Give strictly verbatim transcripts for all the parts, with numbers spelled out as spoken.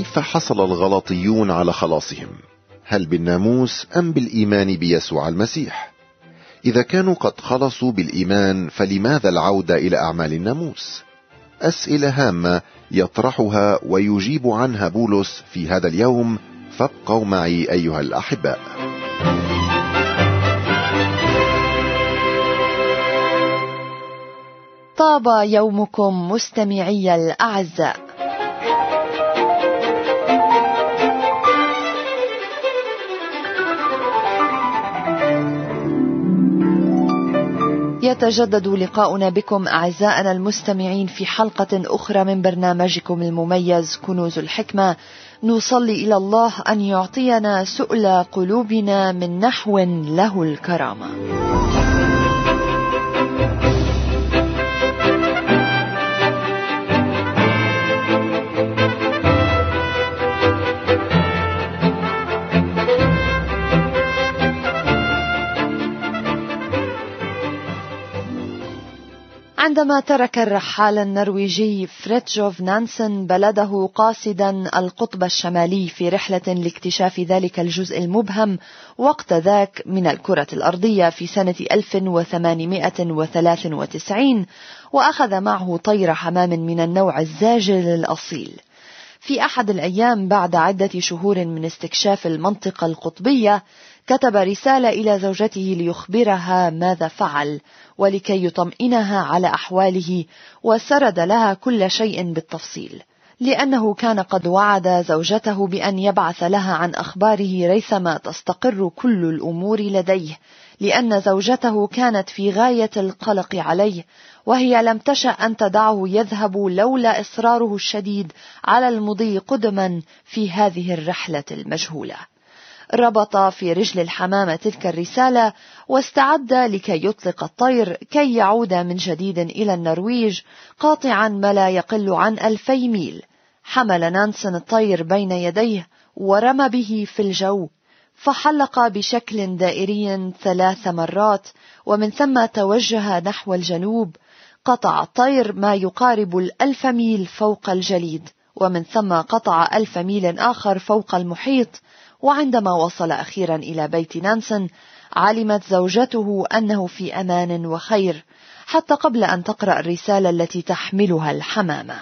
كيف حصل الغلطيون على خلاصهم؟ هل بالناموس أم بالإيمان بيسوع المسيح؟ إذا كانوا قد خلصوا بالإيمان فلماذا العودة إلى أعمال الناموس؟ أسئلة هامة يطرحها ويجيب عنها بولس في هذا اليوم، فابقوا معي أيها الأحباء. طاب يومكم مستمعي الأعزاء. يتجدد لقاؤنا بكم أعزائنا المستمعين في حلقة أخرى من برنامجكم المميز كنوز الحكمة. نصلي إلى الله أن يعطينا سؤل قلوبنا من نحو له الكرامة. عندما ترك الرحال النرويجي فريتجوف نانسن بلده قاصدا القطب الشمالي في رحلة لاكتشاف ذلك الجزء المبهم وقت ذاك من الكرة الأرضية في سنة ألف وثمانمائة وثلاثة وتسعين، وأخذ معه طير حمام من النوع الزاجل الأصيل. في أحد الأيام بعد عدة شهور من استكشاف المنطقة القطبية، كتب رسالة إلى زوجته ليخبرها ماذا فعل ولكي يطمئنها على أحواله، وسرد لها كل شيء بالتفصيل، لأنه كان قد وعد زوجته بأن يبعث لها عن أخباره ريثما تستقر كل الأمور لديه، لأن زوجته كانت في غاية القلق عليه، وهي لم تشأ أن تدعه يذهب لولا إصراره الشديد على المضي قدما في هذه الرحلة المجهولة. ربط في رجل الحمامة تلك الرسالة واستعد لكي يطلق الطير كي يعود من جديد إلى النرويج، قاطعا ما لا يقل عن ألفي ميل. حمل نانسن الطير بين يديه ورمى به في الجو، فحلق بشكل دائري ثلاث مرات، ومن ثم توجه نحو الجنوب. قطع الطير ما يقارب الألف ميل فوق الجليد، ومن ثم قطع ألف ميل آخر فوق المحيط. وعندما وصل أخيرا إلى بيت نانسن، علمت زوجته أنه في أمان وخير، حتى قبل أن تقرأ الرسالة التي تحملها الحمامة.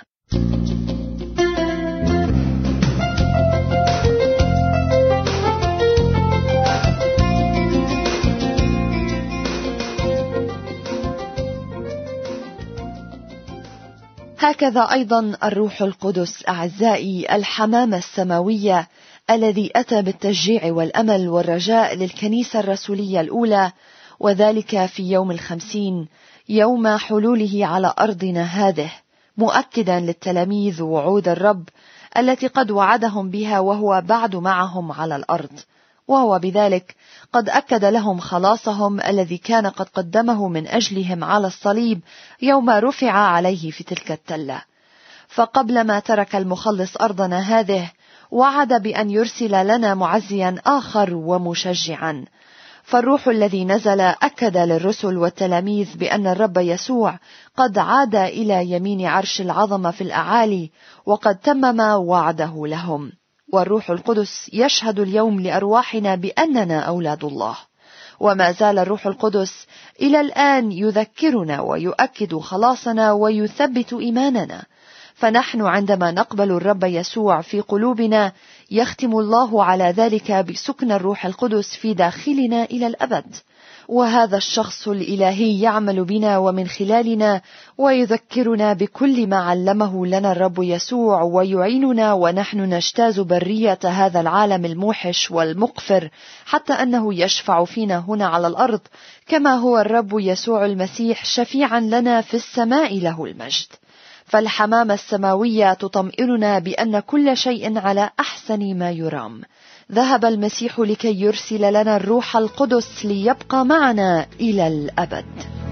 هكذا أيضا الروح القدس أعزائي، الحمامة السماوية الذي أتى بالتشجيع والأمل والرجاء للكنيسة الرسولية الأولى، وذلك في يوم الخمسين، يوم حلوله على أرضنا هذه، مؤكدا للتلاميذ وعود الرب التي قد وعدهم بها وهو بعد معهم على الأرض، وهو بذلك قد أكد لهم خلاصهم الذي كان قد قدمه من أجلهم على الصليب يوم رفع عليه في تلك التلة. فقبل ما ترك المخلص أرضنا هذه، وعد بأن يرسل لنا معزيا آخر ومشجعا. فالروح الذي نزل أكد للرسل والتلاميذ بأن الرب يسوع قد عاد إلى يمين عرش العظمة في الأعالي، وقد تمم وعده لهم. والروح القدس يشهد اليوم لأرواحنا بأننا أولاد الله، وما زال الروح القدس إلى الآن يذكرنا ويؤكد خلاصنا ويثبت إيماننا. فنحن عندما نقبل الرب يسوع في قلوبنا، يختم الله على ذلك بسكن الروح القدس في داخلنا إلى الأبد، وهذا الشخص الإلهي يعمل بنا ومن خلالنا، ويذكرنا بكل ما علمه لنا الرب يسوع، ويعيننا ونحن نجتاز برية هذا العالم الموحش والمقفر، حتى أنه يشفع فينا هنا على الأرض، كما هو الرب يسوع المسيح شفيعا لنا في السماء له المجد. فالحمامة السماوية تطمئننا بأن كل شيء على أحسن ما يرام. ذهب المسيح لكي يرسل لنا الروح القدس ليبقى معنا إلى الأبد.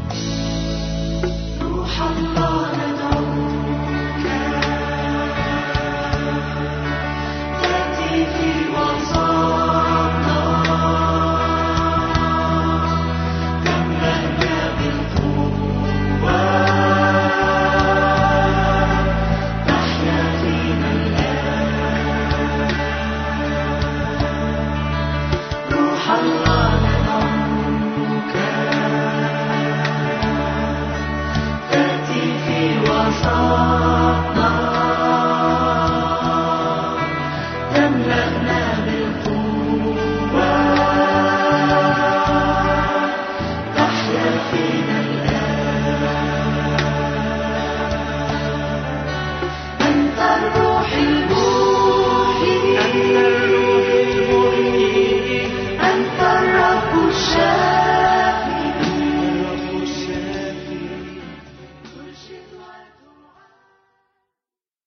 روح الله ندعوك، تأتي في وسطنا، تملأنا بالقوة، تحيا فينا الآن. إلا